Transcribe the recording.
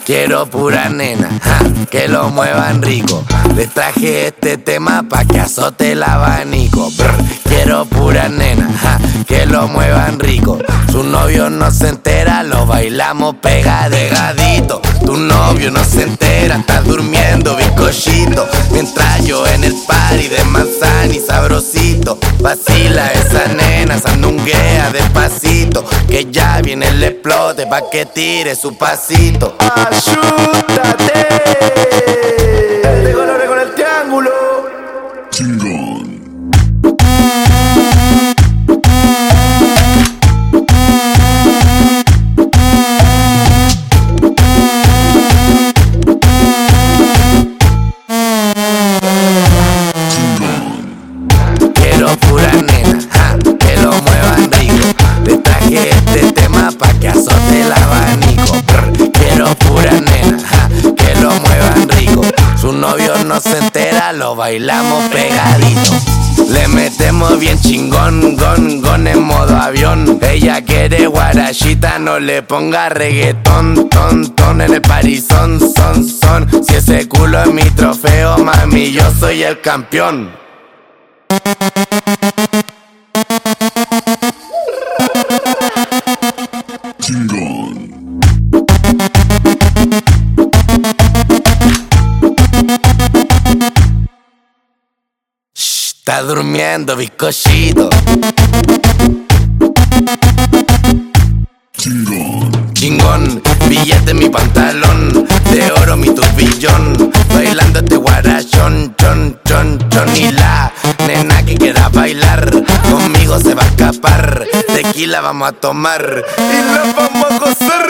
Quiero pura nena, que lo muevan rico. Les traje este tema pa' que azote el abanico. Quiero pura nena, que lo muevan rico. Su novio no se entera, lo bailamos pegadito. Tu novio no se entera, estás durmiendo bizcochito. Mientras yo en el party de manzana y sabrosito. Vacila esa nena, sandunguea despacito. Que ya viene el explote pa' que tire su pasito. ¡Ayúdate! De colores con el triángulo. Chingón. Quiero pura nena, que lo muevan rico. Le traje este tema pa' que azote el abanico. Quiero pura nena, que lo muevan rico. Su novio no se entera, lo bailamos pegadito. Le metemos bien chingón, gon en modo avión. Ella quiere guarachita, no le ponga reggaetón, ton en el parizón, son. Si ese culo es mi trofeo, mami, yo soy el campeón. Chingón. Está durmiendo bizcochito. Chingón, billete en mi pantalón, de oro mi turbillón, bailando este guarachón, chon. Y la nena que quiera bailar, conmigo se va a escapar. Tequila vamos a tomar y la vamos a gozar.